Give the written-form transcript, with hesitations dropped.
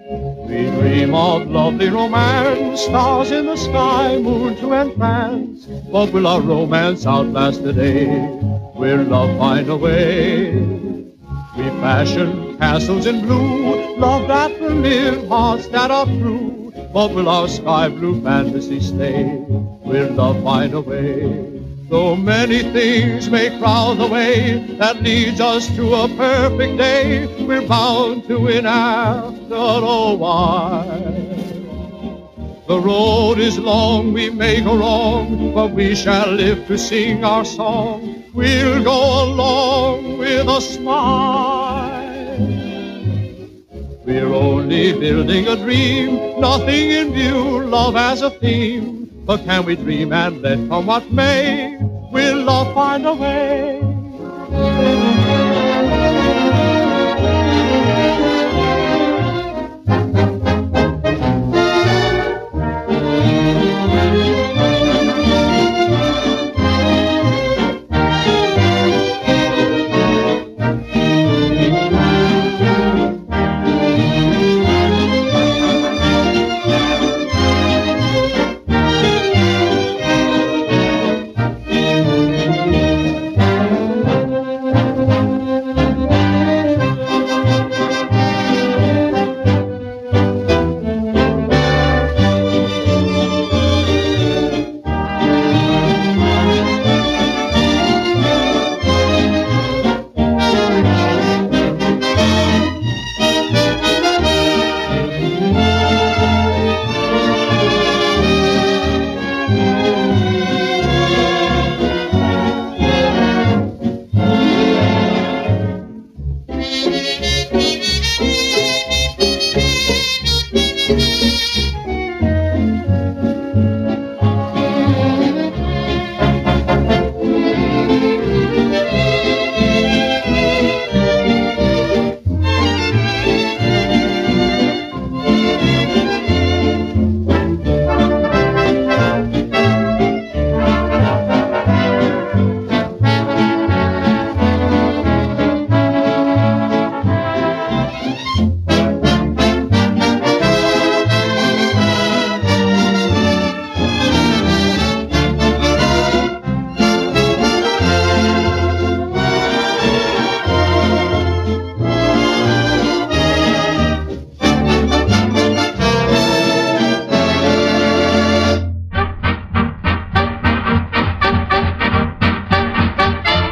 We dream of lovely romance, stars in the sky, moon to entrance. But will our romance outlast the day? Will love find a way? We fashion castles in blue, love that will live, hearts that are true. But will our sky blue fantasy stay? Will love find a way? Though many things may crowd the way that leads us to a perfect day, we're bound to win after a while. The road is long, we may go wrong, but we shall live to sing our song. We'll go along with a smile. We're only building a dream, nothing in view, love as a theme. But can we dream and let come what may? Will love find a way?